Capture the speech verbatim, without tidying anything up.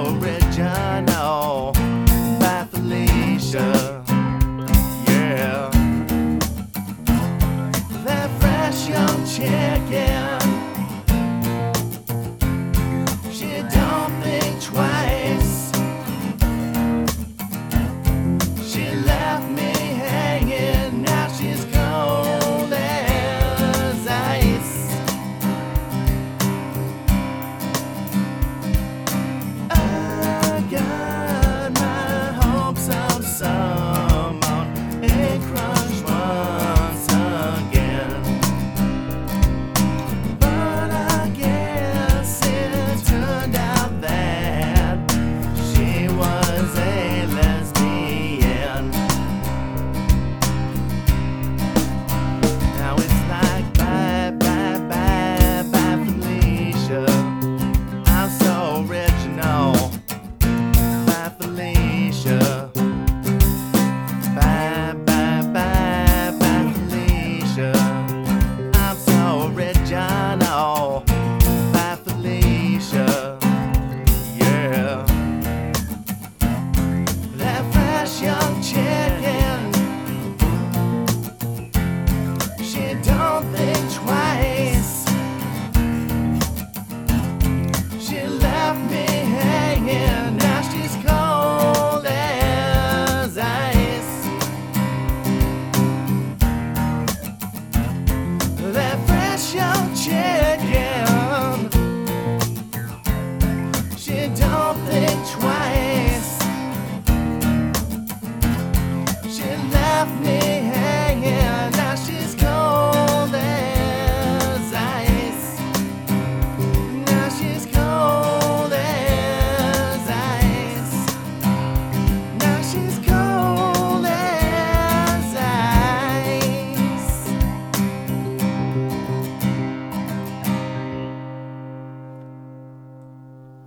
original by Felicia. Yeah, that fresh young chicken. She don't think twice. She left me hanging. Now she's cold as ice. I got my hopes up some on a crush once again, but I guess it turned out that she was a lesbian. Now it's like bye, bye, bye, bye, Felicia. I'm so original, bye, Felicia. Bye, bye, bye, bye, Felicia. I'm so original, bye, Felicia. Yeah, that fresh young chicken. She don't think twice. She left me hanging. Now she's cold as ice. That fresh young chicken. She don't think twice.